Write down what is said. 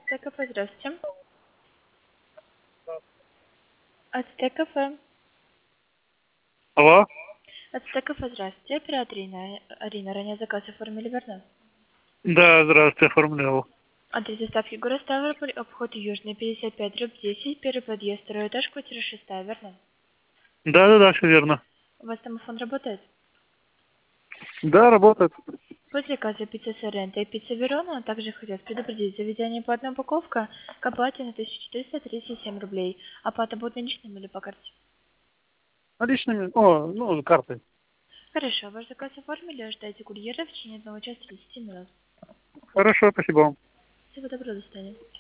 Ацтек-кафе, здравствуйте. Ацтек-кафе. Алло? Ацтек-кафе, здравствуйте. Оператор Арина. Ранее заказ оформили, верно? Да, здравствуйте, оформлял. Адрес доставки город Ставрополь, обход Южный, 55/10, первый подъезд, второй этаж, квартира 6, верно? Да, все верно. У вас домофон работает? Да, работает. После заказа пицца Соренто и пицца Верона, а также хотят предупредить заведение по одной упаковке к оплате на 1437 рублей. Оплата будет наличными или по карте? Наличными? Картой. Хорошо, ваш заказ оформили, ждайте курьера в течение 1 часа 30 минут. Хорошо, спасибо вам. Всего доброго, до свидания.